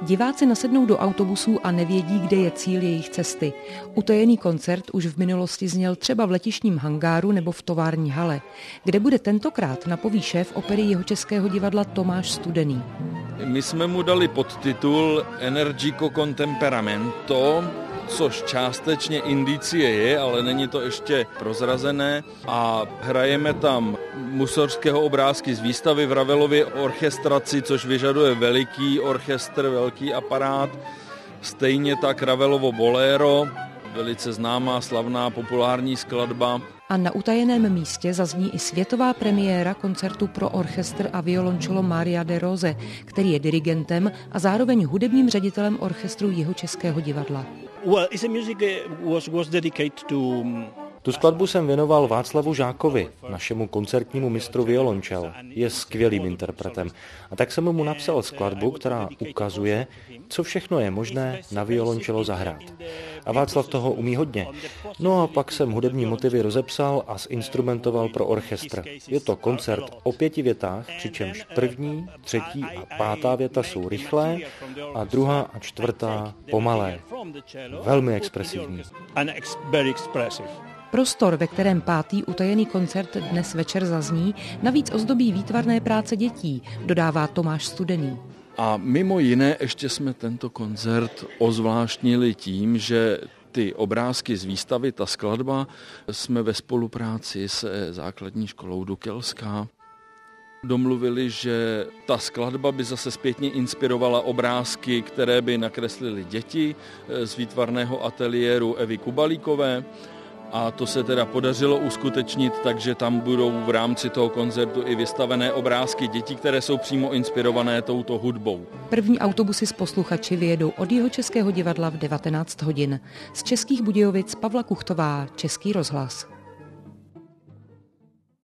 Diváci nasednou do autobusů a nevědí, kde je cíl jejich cesty. Utajený koncert už v minulosti zněl třeba v letištním hangáru nebo v tovární hale. Kde bude tentokrát, napoví šéf opery Jihočeského divadla Tomáš Studený. My jsme mu dali podtitul Energico con temperamento, což částečně indicie je, ale není to ještě prozrazené. A hrajeme tam Mussorgského obrázky z výstavy v Ravelově orchestraci, což vyžaduje veliký orchestr, velký aparát. Stejně tak Ravelovo Bolero, velice známá, slavná, populární skladba. A na utajeném místě zazní i světová premiéra koncertu pro orchestr a violoncello Maria de Rose, který je dirigentem a zároveň hudebním ředitelem orchestru Jihočeského divadla. Tu skladbu jsem věnoval Václavu Žákovi, našemu koncertnímu mistru violončel. Je skvělým interpretem. A tak jsem mu napsal skladbu, která ukazuje, co všechno je možné na violončelo zahrát. A Václav toho umí hodně. No a pak jsem hudební motivy rozepsal a zinstrumentoval pro orchestr. Je to koncert o 5 větách, přičemž první, třetí a pátá věta jsou rychlé a druhá a čtvrtá pomalé. Velmi expresivní. Prostor, ve kterém pátý utajený koncert dnes večer zazní, navíc ozdobí výtvarné práce dětí, dodává Tomáš Studený. A mimo jiné ještě jsme tento koncert ozvláštnili tím, že ty obrázky z výstavy, ta skladba, jsme ve spolupráci se základní školou Dukelská domluvili, že ta skladba by zase zpětně inspirovala obrázky, které by nakreslili děti z výtvarného ateliéru Evy Kubalíkové. A to se teda podařilo uskutečnit, takže tam budou v rámci toho koncertu i vystavené obrázky dětí, které jsou přímo inspirované touto hudbou. První autobusy s posluchači vyjedou od Jihočeského divadla v 19 hodin. Z Českých Budějovic Pavla Kuchtová, Český rozhlas.